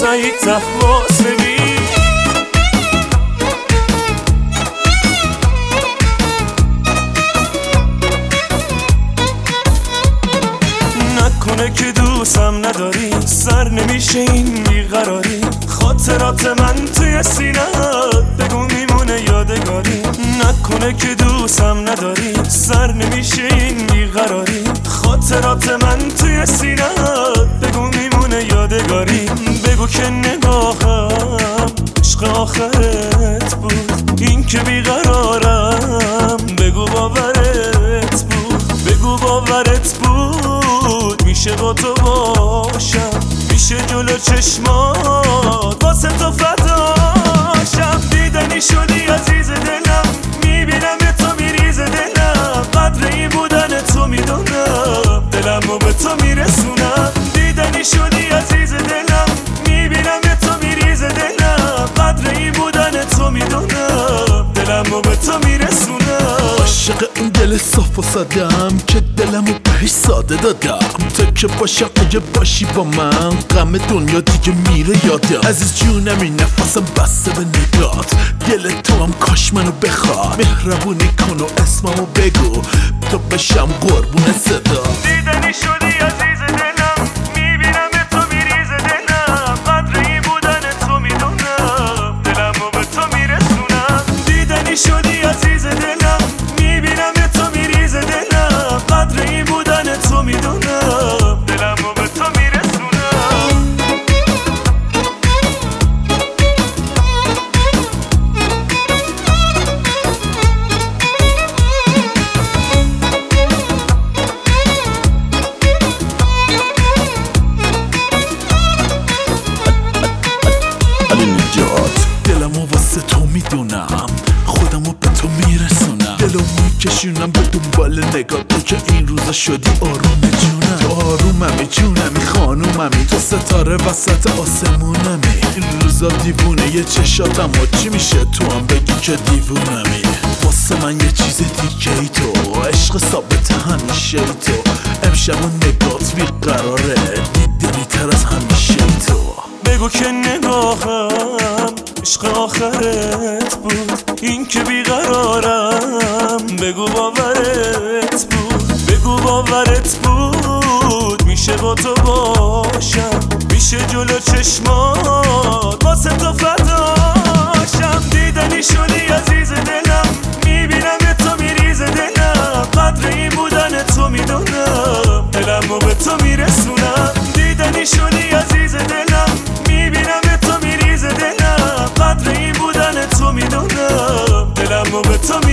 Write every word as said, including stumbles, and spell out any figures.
سعید طهماسبی. نکنه که دوستم نداری، سر نمیشه این بیقراری. خاطرات من توی سینه بگو میمونه یادگاری. نکنه که دوستم نداری، سر نمیشه این بیقراری. خاطرات من توی سینه بگو میمونه یادگاری. بگو که نگاهم عشق آخرت بود، این که بیقرارم بگو باورت بود. بگو باورت بود میشه با تو باشم، میشه جلو چشمات واسه تو فداشم. دیدنی شدی عزیز دلم، میبینم تو میریز دلم. قدر این بودن تو میدونم، دلمو به تو میرسونم. دیدنی شدی عزیز دلم، میبینم تو میریز دلم. قدر این بودن تو میدونم، دلمو به تو میرسونم. عاشق این دل صاف و سادم که دلمو بهش ساده دادم. تا که باشم اگه باشی با من، غم دنیا دیگه میره یادم. عزیز جونم این نفسم بسته به نگات، دل تو هم کاش منو بخواد. مهربونی کن و اسممو بگو تا بشم قربون صدا. دیدنی شدی عزیز دلم، میبینم تو میریز دلم. قدر این بودن تو میدونم، دلمو به تو میرسونم. دیدنی شدی عزیز دلم، میبینم تو میریز دلم. قدر این بودن تو میدونم، دلمو به تو میرسونم. دلمو واسه تو میدونم، خودمو به تو میرسونم. دلو میکشونم به دنبال نگاه تو که این روزا شدی آروم جونم. تو آروممی جونمی خانوممی، تو ستاره وسط آسمونمی. این روزا دیوونه یه چشاتم و چی میشه تو هم بگی که دیوونمی. واسه من یه چیز دیگه ای تو، عشق ثابت همیشه ای تو. امشب و نگات بیقراره، دیدنی تر از همیشه ای تو. بگو که نگاهم عشق آخرت بود، این که بیقرارم بگو باورت بود. بگو باورت بود میشه با تو باشم، میشه جلو چشمات واسه تو فداشم. دیدنی شدی عزیز دلم، میبینم تو میریز دلم. قدر این بودن تو میدونم، دلمو به تو میرسونم. دیدنی شدی عزیز دلم، میبینم تو میریز دلم. قدر این بودن تو میدونم، دلمو به تو